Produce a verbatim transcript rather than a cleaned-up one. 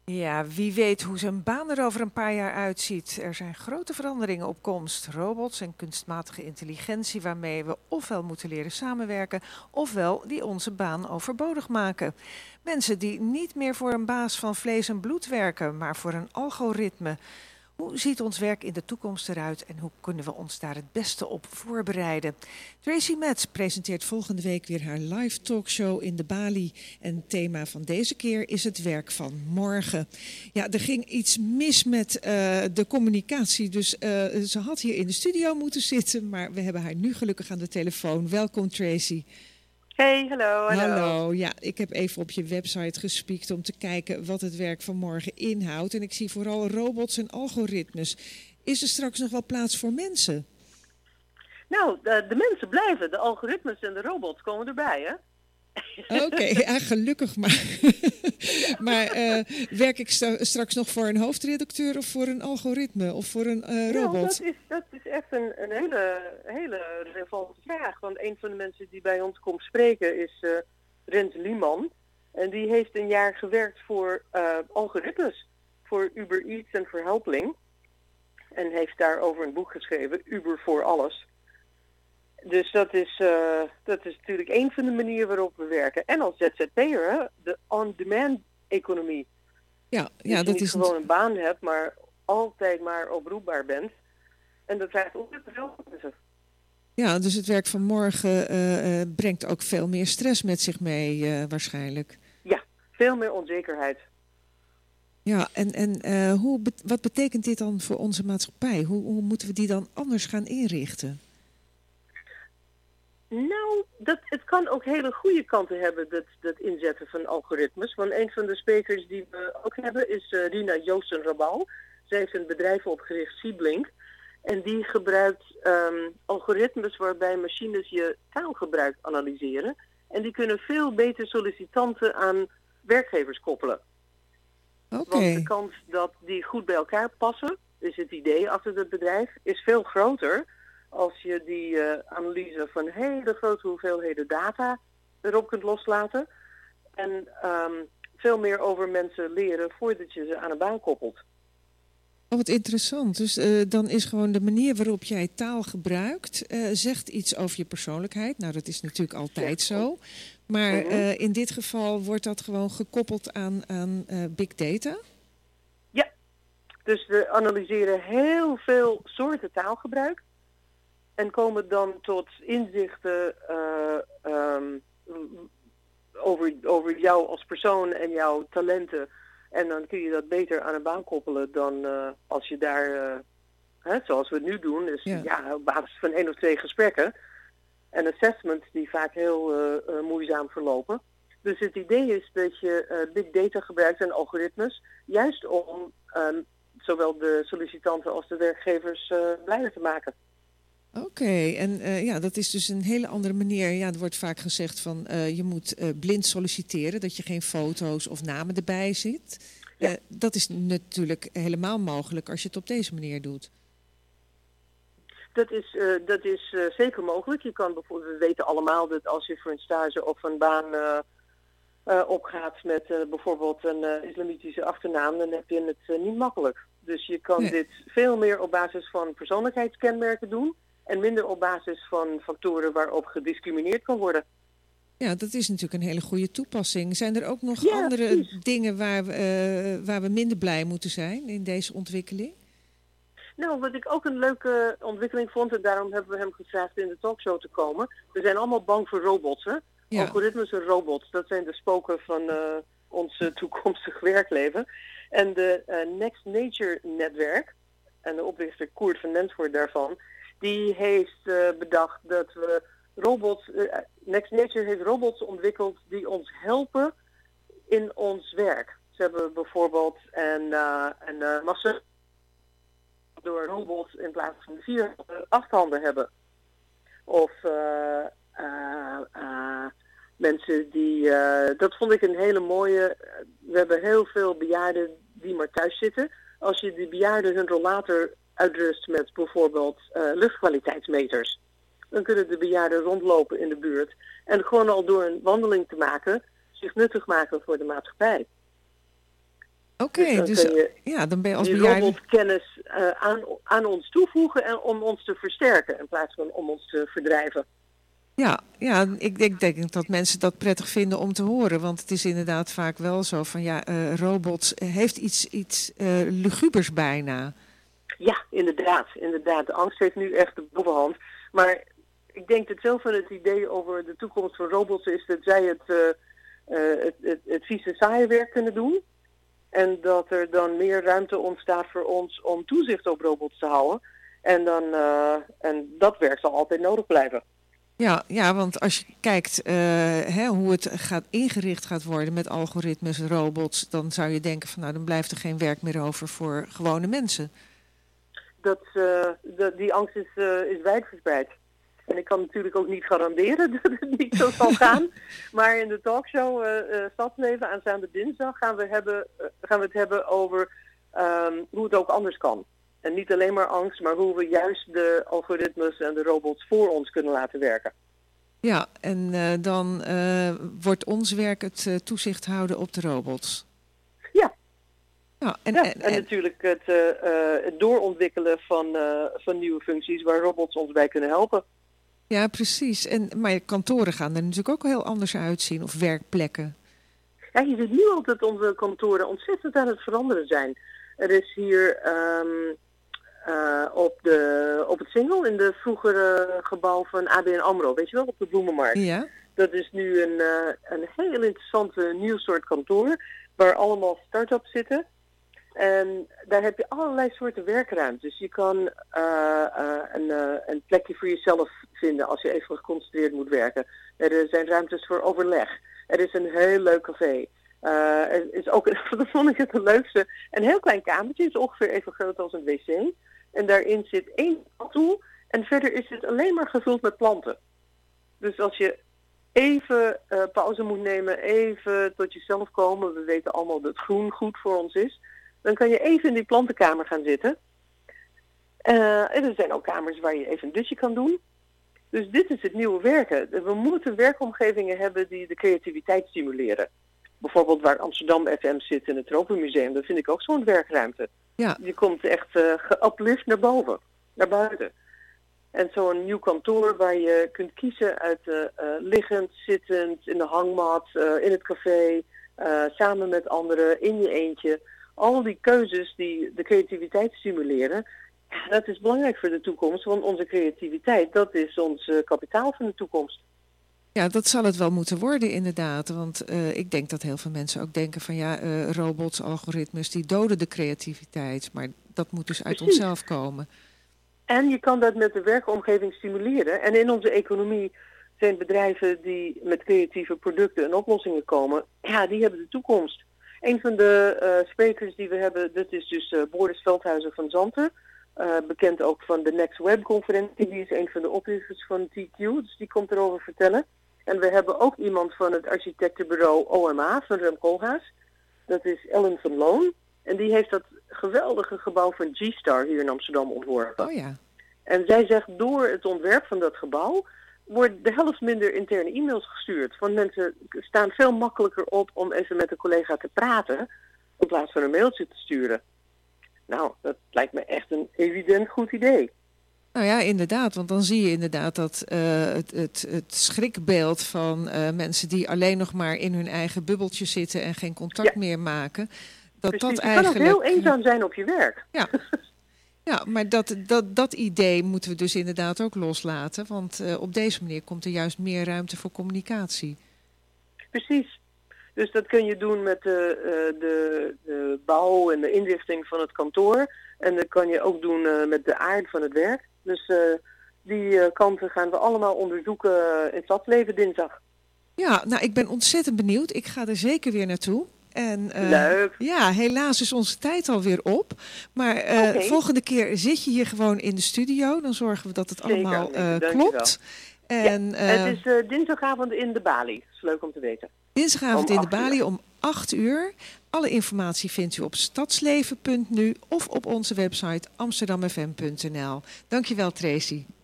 Ja, wie weet hoe zijn baan er over een paar jaar uitziet. Er zijn grote veranderingen op komst. Robots en kunstmatige intelligentie waarmee we ofwel moeten leren samenwerken, ofwel die onze baan overbodig maken. Mensen die niet meer voor een baas van vlees en bloed werken, maar voor een algoritme. Hoe ziet ons werk in de toekomst eruit en hoe kunnen we ons daar het beste op voorbereiden? Tracy Metz presenteert volgende week weer haar live talkshow in de Bali. En het thema van deze keer is het werk van morgen. Ja, er ging iets mis met uh, de communicatie, dus uh, ze had hier in de studio moeten zitten, maar we hebben haar nu gelukkig aan de telefoon. Welkom Tracy. Hey, hallo, hallo. Hallo, ja, ik heb even op je website gespiekt om te kijken wat het werk van morgen inhoudt. En ik zie vooral robots en algoritmes. Is er straks nog wel plaats voor mensen? Nou, de, de mensen blijven. De algoritmes en de robots komen erbij, hè? Oké, okay, ja, gelukkig maar. maar uh, werk ik sta, straks nog voor een hoofdredacteur of voor een algoritme of voor een uh, robot? Nou, dat is, dat is echt een, een hele, hele relevante vraag. Want een van de mensen die bij ons komt spreken is uh, Rens Lieman. En die heeft een jaar gewerkt voor uh, algoritmes. Voor Uber Eats en voor Helpling. En heeft daarover een boek geschreven, Uber voor alles. Dus dat is, uh, dat is natuurlijk een van de manieren waarop we werken. En als Z Z P'er, hè, de on-demand economie. Ja, ja, dat je dat niet is gewoon een... een baan hebt, maar altijd maar oproepbaar bent. En dat vraagt ontzettend veel van mensen. Ja, dus het werk van morgen uh, uh, brengt ook veel meer stress met zich mee uh, waarschijnlijk. Ja, veel meer onzekerheid. Ja, en, en uh, hoe, wat betekent dit dan voor onze maatschappij? Hoe, hoe moeten we die dan anders gaan inrichten? Nou, dat, het kan ook hele goede kanten hebben, dat, dat inzetten van algoritmes. Want een van de sprekers die we ook hebben is uh, Rina Joosten-Rabal. Zij heeft een bedrijf opgericht, Sieblink. En die gebruikt um, algoritmes waarbij machines je taalgebruik analyseren. En die kunnen veel beter sollicitanten aan werkgevers koppelen. Okay. Want de kans dat die goed bij elkaar passen, is het idee achter het bedrijf, is veel groter als je die uh, analyse van hele grote hoeveelheden data erop kunt loslaten. En um, veel meer over mensen leren voordat je ze aan een baan koppelt. Oh, wat interessant. Dus uh, dan is gewoon de manier waarop jij taal gebruikt, uh, zegt iets over je persoonlijkheid. Nou, dat is natuurlijk altijd ja. zo. Maar mm-hmm. uh, in dit geval wordt dat gewoon gekoppeld aan, aan uh, big data? Ja, dus we analyseren heel veel soorten taalgebruik. En komen dan tot inzichten uh, um, over, over jou als persoon en jouw talenten. En dan kun je dat beter aan een baan koppelen dan uh, als je daar, uh, hè, zoals we het nu doen, dus ja. ja, op basis van één of twee gesprekken. En assessments die vaak heel uh, uh, moeizaam verlopen. Dus het idee is dat je uh, big data gebruikt en algoritmes, juist om um, zowel de sollicitanten als de werkgevers uh, blijer te maken. Oké, okay. en uh, ja, dat is dus een hele andere manier. Ja, er wordt vaak gezegd van uh, je moet uh, blind solliciteren, dat je geen foto's of namen erbij zit. Ja. Uh, dat is natuurlijk helemaal mogelijk als je het op deze manier doet. Dat is, uh, dat is uh, zeker mogelijk. Je kan bijvoorbeeld, we weten allemaal dat als je voor een stage of een baan uh, uh, opgaat met uh, bijvoorbeeld een uh, islamitische achternaam, dan heb je het uh, niet makkelijk. Dus je kan nee. dit veel meer op basis van persoonlijkheidskenmerken doen. En minder op basis van factoren waarop gediscrimineerd kan worden. Ja, dat is natuurlijk een hele goede toepassing. Zijn er ook nog ja, andere precies. dingen waar we, uh, waar we minder blij moeten zijn in deze ontwikkeling? Nou, wat ik ook een leuke ontwikkeling vond, en daarom hebben we hem gevraagd in de talkshow te komen. We zijn allemaal bang voor robots, hè? Ja. Algoritmes en robots, dat zijn de spoken van uh, ons uh, toekomstig werkleven. En de uh, Next Nature netwerk, en de oprichter Koert van Nensvoort daarvan, die heeft uh, bedacht dat we robots, uh, Next Nature heeft robots ontwikkeld die ons helpen in ons werk. Ze hebben bijvoorbeeld een, uh, een uh, massa door robots in plaats van vier uh, acht handen hebben. Of uh, uh, uh, mensen die, uh, dat vond ik een hele mooie, we hebben heel veel bejaarden die maar thuis zitten. Als je die bejaarden hun rollator uitrust met bijvoorbeeld uh, luchtkwaliteitsmeters. Dan kunnen de bejaarden rondlopen in de buurt en gewoon al door een wandeling te maken zich nuttig maken voor de maatschappij. Oké, okay, dus, dus je ja, dan ben je als die bejaarde... robotkennis uh, aan, aan ons toevoegen en om ons te versterken in plaats van om ons te verdrijven. Ja, ja ik, ik denk dat mensen dat prettig vinden om te horen. Want het is inderdaad vaak wel zo van ja, uh, robots heeft iets, iets uh, lugubers bijna. Ja, inderdaad, inderdaad. De angst heeft nu echt de bovenhand. Maar ik denk dat zelf van het idee over de toekomst van robots is dat zij het, uh, uh, het, het, het vieze saaie werk kunnen doen. En dat er dan meer ruimte ontstaat voor ons om toezicht op robots te houden. En, dan, uh, en dat werk zal altijd nodig blijven. Ja, ja, want als je kijkt uh, hè, hoe het gaat ingericht gaat worden met algoritmes, robots, dan zou je denken van nou, dan blijft er geen werk meer over voor gewone mensen. Dat, uh, de, die angst is, uh, is wijdverspreid. En ik kan natuurlijk ook niet garanderen dat het niet zo zal gaan. Maar in de talkshow uh, uh, Stadsleven aanstaande dinsdag gaan we, hebben, uh, gaan we het hebben over um, hoe het ook anders kan. En niet alleen maar angst, maar hoe we juist de algoritmes en de robots voor ons kunnen laten werken. Ja, en uh, dan uh, wordt ons werk het uh, toezicht houden op de robots. Ja. Ja, en, ja, en, en, en natuurlijk het, uh, uh, het doorontwikkelen van, uh, van nieuwe functies waar robots ons bij kunnen helpen. Ja, precies. En, maar kantoren gaan er natuurlijk ook heel anders uitzien, of werkplekken. Ja, je ziet nu al dat onze kantoren ontzettend aan het veranderen zijn. Er is hier um, uh, op, de, op het Singel, in de vroegere gebouw van A B N AMRO, weet je wel, op de Bloemenmarkt. Ja. Dat is nu een, uh, een heel interessante nieuw soort kantoor, waar allemaal start-ups zitten. En daar heb je allerlei soorten werkruimtes. Je kan uh, uh, een, uh, een plekje voor jezelf vinden als je even geconcentreerd moet werken. Er zijn ruimtes voor overleg. Er is een heel leuk café. Uh, er is ook, dat vond ik het de leukste, een heel klein kamertje. Het is ongeveer even groot als een wc. En daarin zit één stoel en verder is het alleen maar gevuld met planten. Dus als je even uh, pauze moet nemen, even tot jezelf komen. We weten allemaal dat groen goed voor ons is. Dan kan je even in die plantenkamer gaan zitten. Uh, en er zijn ook kamers waar je even een dutje kan doen. Dus dit is het nieuwe werken. We moeten werkomgevingen hebben die de creativiteit stimuleren. Bijvoorbeeld waar Amsterdam F M zit in het Tropenmuseum. Dat vind ik ook zo'n werkruimte. Ja. Je komt echt uh, geuplift naar boven, naar buiten. En zo'n nieuw kantoor waar je kunt kiezen uit uh, uh, liggend, zittend, in de hangmat, uh, in het café, uh, samen met anderen, in je eentje. Al die keuzes die de creativiteit stimuleren, dat is belangrijk voor de toekomst. Want onze creativiteit, dat is ons uh, kapitaal van de toekomst. Ja, dat zal het wel moeten worden inderdaad. Want uh, ik denk dat heel veel mensen ook denken van ja, uh, robots, algoritmes, die doden de creativiteit. Maar dat moet dus uit Precies. onszelf komen. En je kan dat met de werkomgeving stimuleren. En in onze economie zijn bedrijven die met creatieve producten en oplossingen komen, ja, die hebben de toekomst. Een van de uh, sprekers die we hebben, dat is dus uh, Boris Veldhuizen van Zanten. Uh, bekend ook van de Next Web conferentie. Die is een van de oprichters van T Q, dus die komt erover vertellen. En we hebben ook iemand van het architectenbureau O M A, van Rem Koolhaas. Dat is Ellen van Loon. En die heeft dat geweldige gebouw van G-Star hier in Amsterdam ontworpen. Oh ja. En zij zegt, door het ontwerp van dat gebouw wordt de helft minder interne e-mails gestuurd. Want mensen staan veel makkelijker op om even met een collega te praten, in plaats van een mailtje te sturen. Nou, dat lijkt me echt een evident goed idee. Nou ja, inderdaad. Want dan zie je inderdaad dat uh, het, het, het schrikbeeld van uh, mensen die alleen nog maar in hun eigen bubbeltje zitten en geen contact ja. meer maken. Dat dus dat je eigenlijk... kan ook heel eenzaam zijn op je werk. Ja, ja maar dat, dat, dat idee moeten we dus inderdaad ook loslaten. Want uh, op deze manier komt er juist meer ruimte voor communicatie. Precies. Dus dat kun je doen met de, uh, de, de bouw en de inrichting van het kantoor. En dat kan je ook doen uh, met de aard van het werk. Dus uh, die uh, kanten gaan we allemaal onderzoeken uh, in Stadsleven dinsdag. Ja, nou ik ben ontzettend benieuwd. Ik ga er zeker weer naartoe. En, uh, Leuk. Ja, helaas is onze tijd alweer op. Maar uh, okay. volgende keer zit je hier gewoon in de studio. Dan zorgen we dat het zeker, allemaal uh, klopt. En, ja, uh, het is uh, dinsdagavond in de Bali. Dat is leuk om te weten. Dinsdagavond in de Bali om acht uur. Alle informatie vindt u op stadsleven punt nu of op onze website amsterdam f m punt n l. Dankjewel, Tracy.